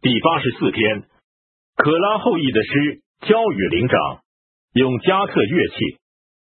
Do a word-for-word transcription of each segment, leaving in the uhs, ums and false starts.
第八十四篇，可拉后裔的诗交与灵长，用加特乐器。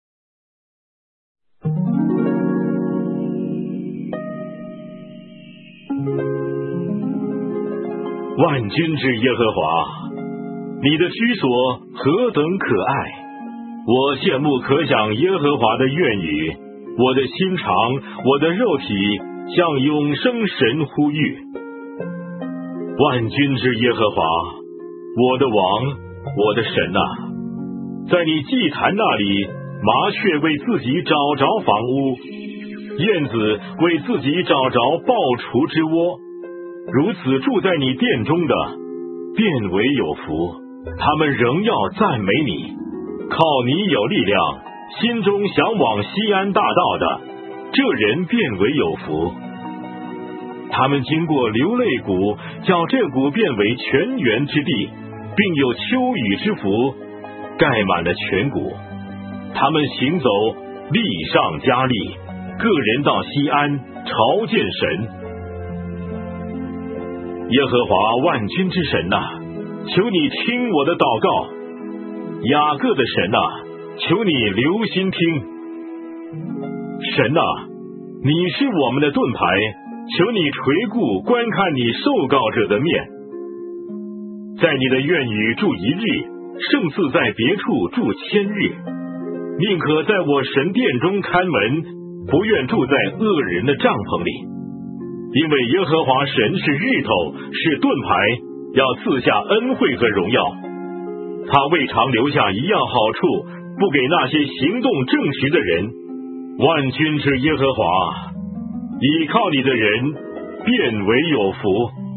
万军之耶和华，你的居所何等可爱！我羡慕可想耶和华的愿语，我的心肠，我的肉体向永生神呼吁。万军之耶和华，我的王，我的神啊，在你祭坛那里，麻雀为自己找着房屋，燕子为自己找着抱雏之窝。如此住在你殿中的，便为有福。他们仍要赞美你，靠你有力量，心中向往西安大道的，这人便为有福。他们经过流泪谷，叫这谷变为泉源之地，并有秋雨之福，盖满了全谷。他们行走，力上加力，个人到西安朝见神。耶和华万军之神啊，求你听我的祷告。雅各的神啊，求你留心听。神啊，你是我们的盾牌，求你垂顾观看你受告者的面。在你的院宇住一日，胜似在别处住千日。宁可在我神殿中看门，不愿住在恶人的帐篷里。因为耶和华神是日头，是盾牌，要赐下恩惠和荣耀。他未尝留下一样好处，不给那些行动正直的人。万军之耶和华，倚靠你的人便为有福。